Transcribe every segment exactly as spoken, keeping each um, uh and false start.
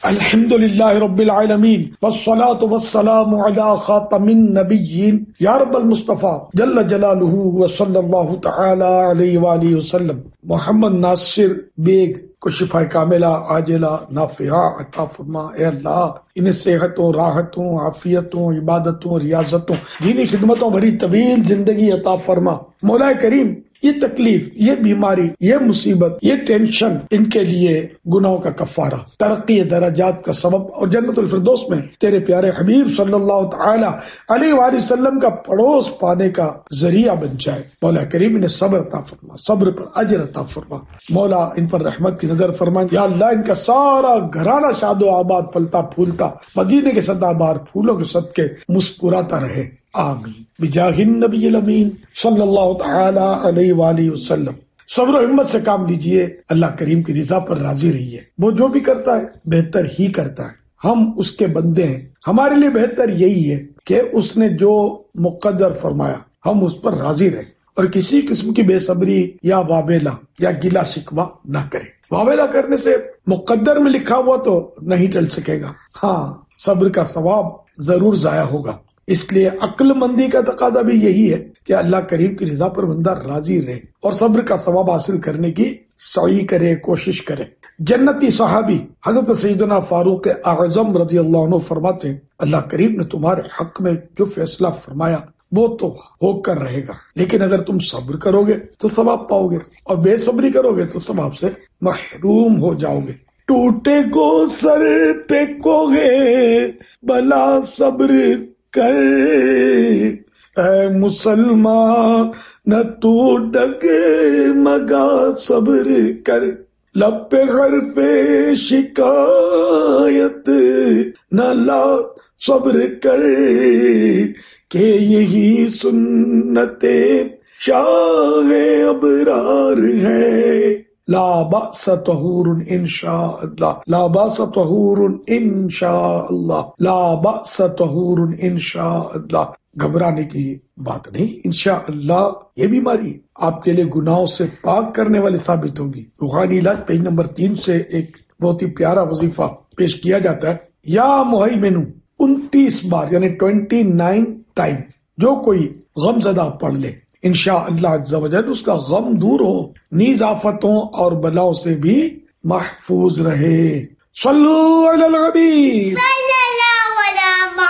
الحمدللہ رب العالمین والصلاة والسلام علی خاتم النبیین یا رب المصطفیٰ جل جلالہ وصلی اللہ تعالی علیہ وآلہ وسلم۔ محمد ناصر بیگ کو شفا کاملہ عاجلہ نافعہ عطا فرما۔ اے اللہ انہیں صحتوں، راحتوں، عافیتوں، عبادتوں، ریاضتوں، دینی خدمتوں بھری طویل زندگی عطا فرما۔ مولا کریم یہ تکلیف، یہ بیماری، یہ مصیبت، یہ ٹینشن ان کے لیے گناہوں کا کفارہ، ترقی درجات کا سبب اور جنت الفردوس میں تیرے پیارے حبیب صلی اللہ تعالی علیہ وآلہ وسلم کا پڑوس پانے کا ذریعہ بن جائے۔ مولا کریم انہیں صبر عطا فرما، صبر پر اجر عطا فرما۔ مولا ان پر رحمت کی نظر فرما۔ یا اللہ ان کا سارا گھرانہ شاد و آباد پلتا پھولتا مدینے کے سدا بار پھولوں کے صدقے مسکراتا رہے، آمین بجاہ النبی الامین صلی اللہ تعالی علیہ وآلہ وسلم۔ صبر و ہمت سے کام لیجئے، اللہ کریم کی رضا پر راضی رہیے۔ وہ جو بھی کرتا ہے بہتر ہی کرتا ہے، ہم اس کے بندے ہیں، ہمارے لیے بہتر یہی ہے کہ اس نے جو مقدر فرمایا ہم اس پر راضی رہیں اور کسی قسم کی بے صبری یا واویلا یا گلا شکوہ نہ کریں۔ واویلا کرنے سے مقدر میں لکھا ہوا تو نہیں ٹل سکے گا، ہاں صبر کا ثواب ضرور ضائع ہوگا۔ اس لیے عقل مندی کا تقاضا بھی یہی ہے کہ اللہ کریم کی رضا پر بندہ راضی رہے اور صبر کا ثواب حاصل کرنے کی سعی کرے، کوشش کرے۔ جنتی صحابی حضرت سیدنا فاروق اعظم رضی اللہ عنہ فرماتے ہیں اللہ کریم نے تمہارے حق میں جو فیصلہ فرمایا وہ تو ہو کر رہے گا، لیکن اگر تم صبر کرو گے تو ثواب پاؤ گے اور بے صبری کرو گے تو ثواب سے محروم ہو جاؤ گے۔ ٹوٹے کو سر پہ کو گے بلا صبر کر، اے مسلمان نہ تو ڈگ مگا صبر کر، لب پہ غر پہ شکایت نہ لا صبر کر، کہ یہی سنت شاہ ابرار ہے۔ لا بأس طہور انشاء اللہ، لا بأس طہور انشاء اللہ، لا بأس طہور انشاء اللہ۔ گھبرانے کی بات نہیں، انشاءاللہ یہ بیماری آپ کے لیے گناہوں سے پاک کرنے والی ثابت ہوگی۔ روحانی علاج پیج نمبر تین سے ایک بہت ہی پیارا وظیفہ پیش کیا جاتا ہے۔ یا مہیمنو انتیس بار یعنی ٹوینٹی نائن ٹائم جو کوئی غم زدہ پڑھ لے انشاءاللہ عز و جل اس کا غم دور ہو، نیز آفتوں اور بلاؤں سے بھی محفوظ رہے۔ صلو علی الحبیب صلی اللہ علی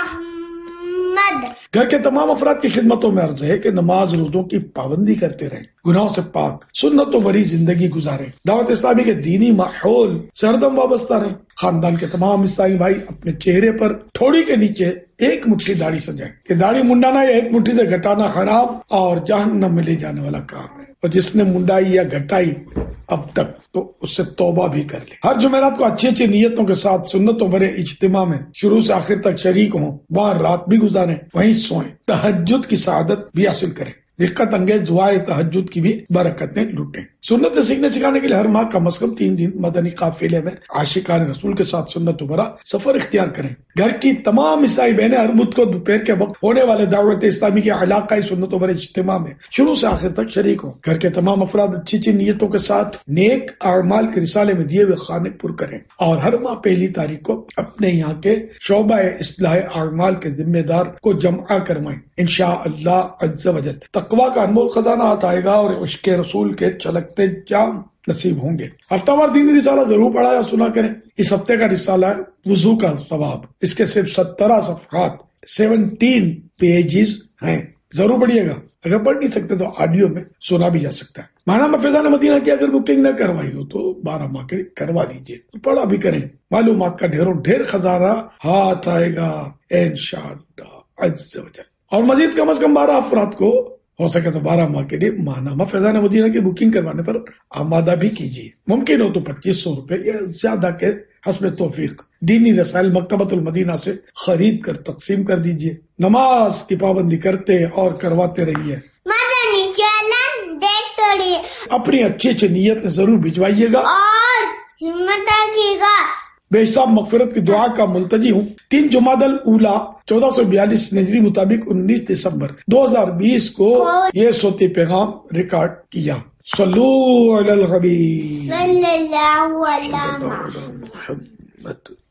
محمد۔ گھر کے تمام افراد کی خدمتوں میں عرض ہے کہ نماز روزوں کی پابندی کرتے رہیں، گناہوں سے پاک سنت و بری زندگی گزاریں، دعوت اسلامی کے دینی ماحول سے ہردم وابستہ رہیں۔ خاندان کے تمام اسلامی بھائی اپنے چہرے پر تھوڑی کے نیچے ایک مٹھی داڑھی سجائیں کہ داڑھی منڈانا یا ایک مٹھی سے گھٹانا حرام اور جہنم میں لے جانے والا کام ہے، اور جس نے منڈائی یا گھٹائی اب تک تو اس سے توبہ بھی کر لے۔ ہر جمعرات کو اچھی اچھی نیتوں کے ساتھ سنتوں بھرے اجتماع میں شروع سے آخر تک شریک ہوں، وہاں رات بھی گزاریں، وہیں سوئیں، تہجد کی سعادت بھی حاصل کریں، رقت انگیز دعائے تہجد کی بھی برکتیں لوٹیں۔ سنت سیکھنے سکھانے کے لیے ہر ماہ کم از کم تین دن مدنی قافلے میں عاشقان رسول کے ساتھ سنت بھرا سفر اختیار کریں۔ گھر کی تمام عیسائی بہنیں ہر بدھ کو دوپہر کے وقت ہونے والے دعوت اسلامی کے علاقائی سنت بھرے اجتماع میں شروع سے آخر تک شریک ہوں۔ گھر کے تمام افراد اچھی اچھی نیتوں کے ساتھ نیک اعمال کے رسالے میں دیے ہوئے خانے پر کریں، اور ہر ماہ پہلی تاریخ کو اپنے یہاں کے شعبہ اصلاح اعمال کے ذمہ دار کو جمع کروائیں۔ انشاءاللہ عز و جل تقویٰ کا انمول خزانہ آتا آئے گا اور عشق رسول کے چلکتے جام نصیب ہوں گے۔ ہفتہ وار دینی رسالہ ضرور پڑھا یا سنا کریں۔ اس ہفتے کا رسالہ ہے وضو کا ثواب، اس کے صرف سترہ صفحات سیونٹین پیجز ہیں، ضرور پڑھیے گا۔ اگر پڑھ نہیں سکتے تو آڈیو میں سنا بھی جا سکتا ہے۔ ماہنامہ فیضان مدینہ کی اگر بکنگ نہ کروائی ہو تو بارہ ماہ کے کروا دیجیے، پڑھا بھی کریں، معلومات کا ڈھیروں ڈھیر خزانہ ہاتھ آئے گا انشاءاللہ عز و جل۔ اور مزید کم از کم بارہ افراد کو ہو سکے تو بارہ ماہ کے لیے ماہنامہ فیضان مدینہ کی بکنگ کروانے پر آمادہ بھی کیجیے، ممکن ہو تو پچیس سو روپے یا زیادہ کے حسب توفیق دینی رسائل مکتبۃ المدینہ سے خرید کر تقسیم کر دیجیے۔ نماز کی پابندی کرتے اور کرواتے رہیے۔ مدنی چینل دیکھتے رہیے، اپنی اچھی اچھی نیت ضرور بھجوائیے گا اور ہمت رکھیے گا۔ بے حساب مغفرت کی دعا کا ملتجی ہوں۔ تین جمادی الاولیٰ چودہ سو بیالیس ہجری مطابق انیس دسمبر دو ہزار بیس کو یہ صوتی پیغام ریکارڈ کیا۔ صلو علی الحبیب صلی اللہ علیہ وسلم۔